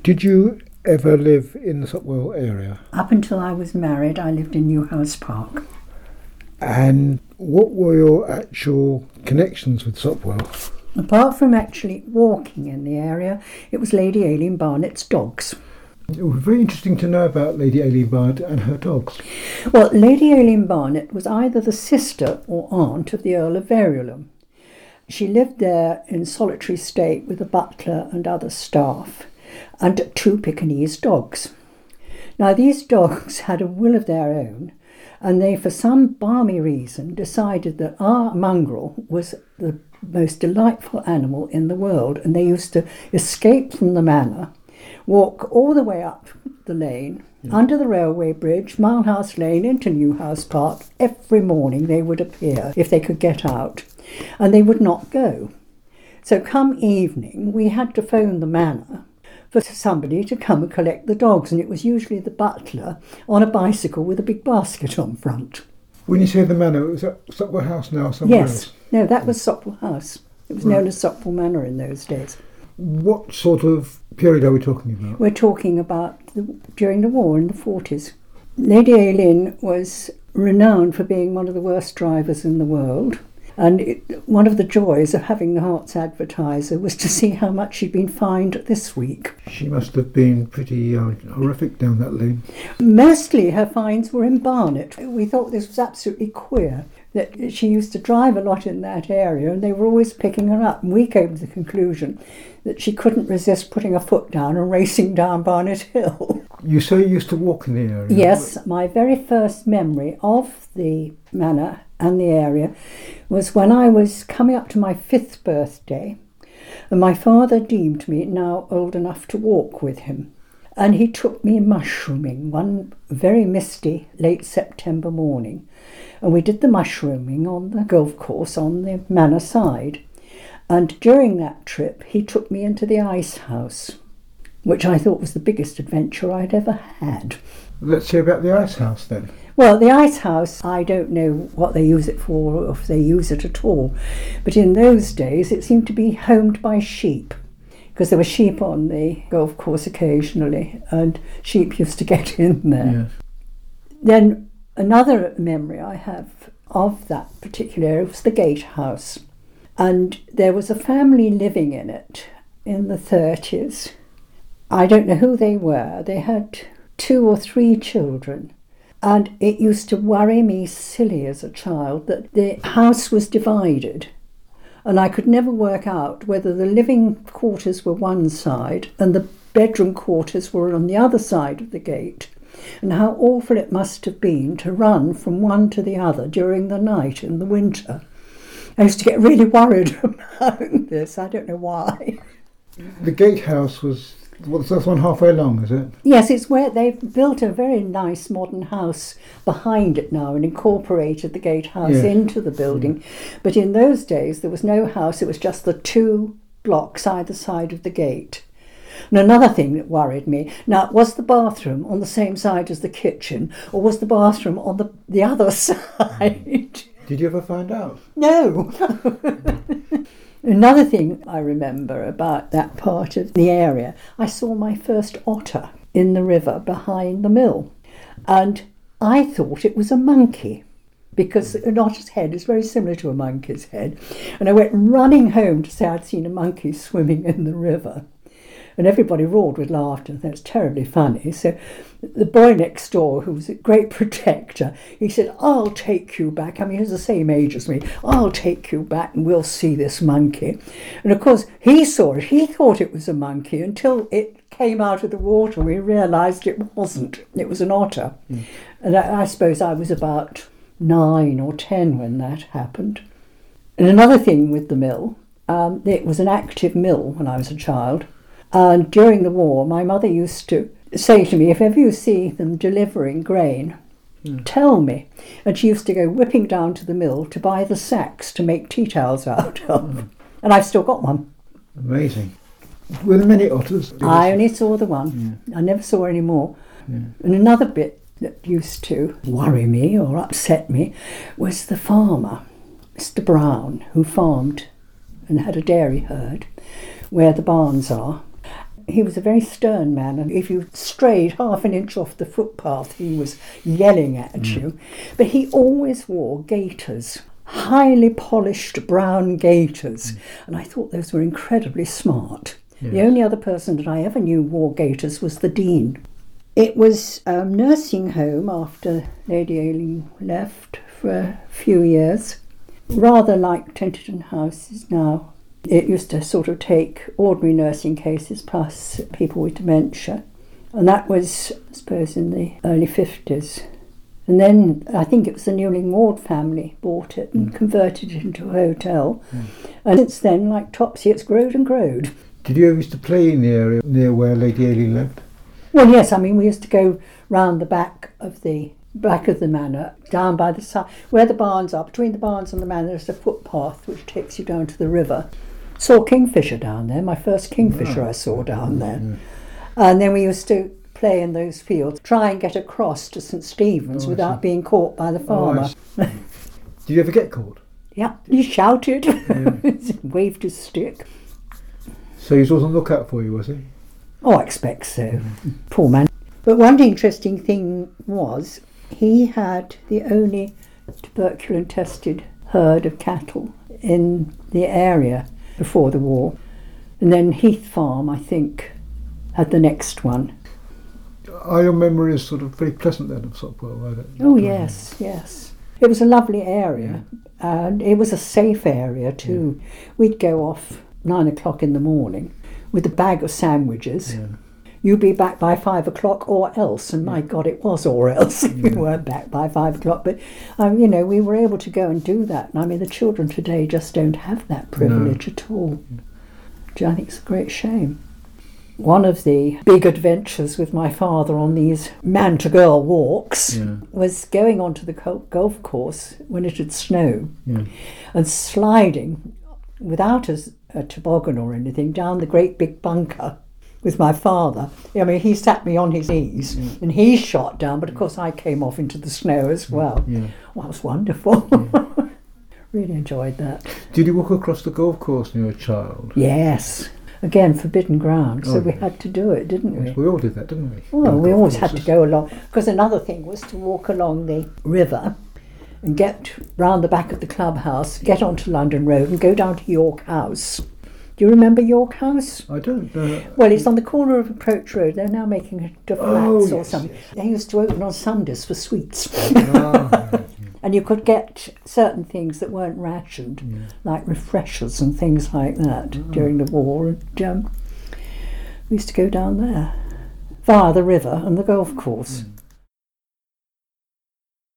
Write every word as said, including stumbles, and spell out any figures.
Did you ever live in the Sopwell area? Up until I was married, I lived in Newhouse Park. And what were your actual connections with Sopwell? Apart from actually walking in the area, it was Lady Aileen Barnett's dogs. It was very interesting to know about Lady Aileen Barnett and her dogs. Well, Lady Aileen Barnett was either the sister or aunt of the Earl of Verulam. She lived there in solitary state with a butler and other staff, and two Pekingese dogs. Now, these dogs had a will of their own, and they, for some balmy reason, decided that our mongrel was the most delightful animal in the world, and they used to escape from the manor, walk all the way up the lane, yeah. under the railway bridge, Milehouse Lane, into Newhouse Park. Every morning they would appear, if they could get out, and they would not go. So come evening, we had to phone the manor for somebody to come and collect the dogs, and it was usually the butler on a bicycle with a big basket on front. When you say the manor, was that Sopwell House now or somewhere yes. else? Yes, no, that was Sopwell House. It was right. known as Sopwell Manor in those days. What sort of period are we talking about? We're talking about the, during the war in the forties. Lady Aileen was renowned for being one of the worst drivers in the world. And it, one of the joys of having the Herts Advertiser was to see how much she'd been fined this week. She must have been pretty uh, horrific down that lane. Mostly her fines were in Barnet. We thought this was absolutely queer, that she used to drive a lot in that area and they were always picking her up. And we came to the conclusion that she couldn't resist putting her foot down and racing down Barnet Hill. You say you used to walk in the area? Yes, my very first memory of the manor and the area was when I was coming up to my fifth birthday, and my father deemed me now old enough to walk with him. And he took me mushrooming one very misty late September morning. And we did the mushrooming on the golf course on the manor side. And during that trip, he took me into the ice house, which I thought was the biggest adventure I'd ever had. Let's hear about the ice house then. Well, the ice house, I don't know what they use it for or if they use it at all. But in those days, it seemed to be homed by sheep, because there were sheep on the golf course occasionally, and sheep used to get in there. Yes. Then another memory I have of that particular area was the gatehouse. And there was a family living in it in the thirties. I don't know who they were. They had two or three children. And it used to worry me silly as a child that the house was divided. And I could never work out whether the living quarters were one side and the bedroom quarters were on the other side of the gate. And how awful it must have been to run from one to the other during the night in the winter. I used to get really worried about this. I don't know why. The gatehouse was, what's that one halfway along, is it? Yes, it's where they've built a very nice modern house behind it now and incorporated the gatehouse yeah. into the building. Yeah. But in those days, there was no house. It was just the two blocks either side of the gate. And another thing that worried me, now, was the bathroom on the same side as the kitchen, or was the bathroom on the, the other side? Did you ever find out? No. Another thing I remember about that part of the area, I saw my first otter in the river behind the mill. And I thought it was a monkey, because an otter's head is very similar to a monkey's head. And I went running home to say I'd seen a monkey swimming in the river. And everybody roared with laughter. That's terribly funny. So the boy next door, who was a great protector, he said, I'll take you back. I mean, he's the same age as me. I'll take you back and we'll see this monkey. And of course, he saw it. He thought it was a monkey until it came out of the water and we realised it wasn't. It was an otter. Mm. And I, I suppose I was about nine or ten when that happened. And another thing with the mill, um, it was an active mill when I was a child. And during the war, my mother used to say to me, if ever you see them delivering grain, mm. tell me. And she used to go whipping down to the mill to buy the sacks to make tea towels out of. Mm. And I've still got one. Amazing. Were there many otters? I only saw the one. Yeah. I never saw any more. Yeah. And another bit that used to worry me or upset me was the farmer, Mister Brown, who farmed and had a dairy herd where the barns are. he was a very stern man, and if you strayed half an inch off the footpath, he was yelling at mm. you. But he always wore gaiters, highly polished brown gaiters, mm. and I thought those were incredibly smart. Yes. The only other person that I ever knew wore gaiters was the Dean. It was a nursing home after Lady Ayling left for a few years, rather like Tenterden House is now. It used to sort of take ordinary nursing cases plus people with dementia, and that was, I suppose, in the early fifties. And then I think it was the Newling Ward family bought it and mm. converted it into a hotel. Mm. And since then, like Topsy, it's growed and growed. Did you ever used to play in the area near where Lady Ayling lived? Well, yes. I mean, we used to go round the back of the back of the manor, down by the side, where the barns are. Between the barns and the manor, there's a footpath which takes you down to the river. Saw kingfisher down there. My first kingfisher oh. I saw down there. Mm. And then we used to play in those fields, try and get across to St Stephen's oh, without being caught by the farmer. Oh, did you ever get caught? Yeah, he shouted, yeah. Waved his stick. So he was on the lookout for you, was he? Oh, I expect so. Mm. Poor man. But one interesting thing was he had the only tuberculin tested herd of cattle in the area before the war. And then Heath Farm, I think, had the next one. Are your memories sort of very pleasant then of Sopwell? Oh yes, yes. It was a lovely area, yeah. And it was a safe area too. Yeah. We'd go off nine o'clock in the morning with a bag of sandwiches. Yeah. You'd be back by five o'clock or else, and my God, it was or else if yeah. we weren't back by five o'clock. But, um, you know, we were able to go and do that. And I mean, the children today just don't have that privilege no. at all. Which I think it's a great shame. One of the big adventures with my father on these man-to-girl walks yeah. was going onto the golf course when it had snowed yeah. and sliding without a, a toboggan or anything down the great big bunker with my father. I mean, he sat me on his knees yeah. and he shot down, but of course I came off into the snow as well. Yeah. Well, that was wonderful. Yeah. Really enjoyed that. Did you walk across the golf course when you were a child? Yes. Again, forbidden ground, so oh, we had to do it, didn't we? Yes, we all did that, didn't we? Well, we always had to go along, because another thing was to walk along the river and get round the back of the clubhouse, get onto London Road and go down to York House. Do you remember York House? I don't know. Well, it's on the corner of Approach Road. They're now making it to flats oh, or yes, something. Yes. They used to open on Sundays for sweets. Oh, and you could get certain things that weren't rationed, yeah. like refreshers and things like that oh. during the war. And um, we used to go down there via the river and the golf course. Mm.